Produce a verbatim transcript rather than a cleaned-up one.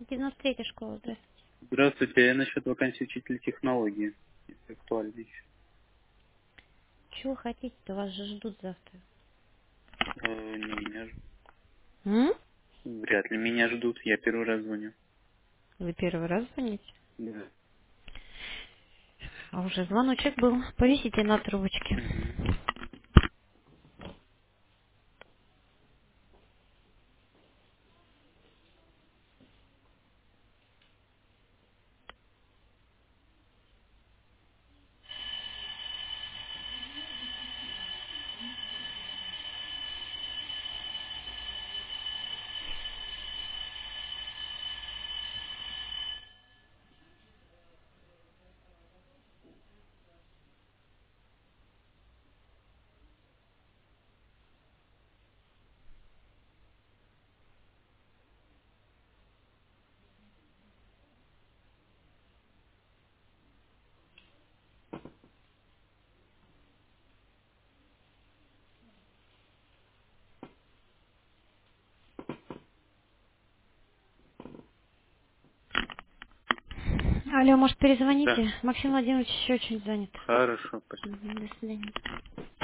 девяносто третья школа, здравствуйте. Здравствуйте, я насчет вакансии учителя технологии, если актуально еще. Чего хотите-то? Вас же ждут завтра. Э, не меня ждут. М? Вряд ли меня ждут, я первый раз звоню. Вы первый раз звоните? Да. А уже звоночек был. Повесите на трубочке. Мгм. Алло, может, Да. перезвоните? Максим Владимирович еще очень занят. Хорошо, спасибо. Мгм, до свидания.